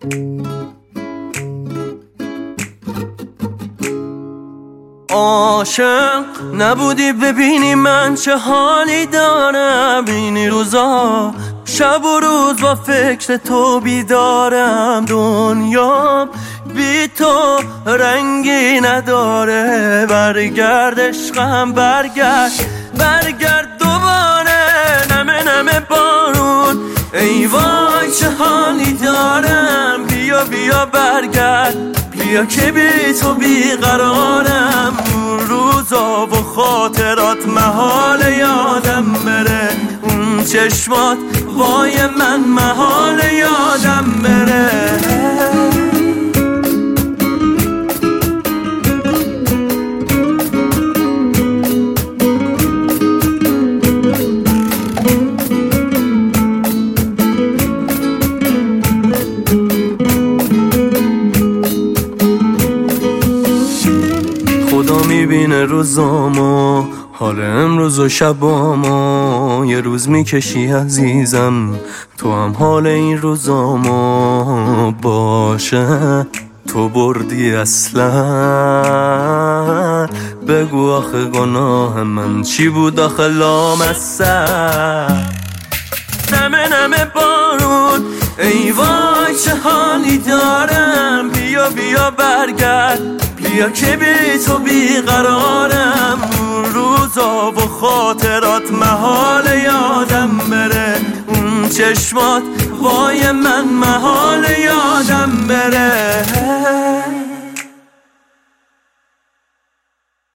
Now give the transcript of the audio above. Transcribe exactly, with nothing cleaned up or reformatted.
عاشق نبودی ببینی من چه حالی دارم. این روزا شب و روز با فکر تو بیدارم. دنیا بی تو رنگی نداره. برگرد عشقم برگرد، برگرد دوباره. نمه نمه بارون ای وای چه حالی دارم. بیا بیا برگرد، بیا که بی تو بیقرارم. اون روزا و خاطرات محال یادم بره. اون چشمات وای من محال یادم بره. خدا میبینه روزامو، حال امروز و شبامو. یه روز میکشی عزیزم، تو هم حال این روزامو. باشه تو بردی اصلا، بگو آخه گناه من چی بود آخه لامصب. نمه نمه بارون ای وای چه حالی دارم. بیا بیا برگرد، بیا که بی تو بیقرارم. اون روزا و خاطرات محال یادم بره. اون چشمات وای من محال یادم بره.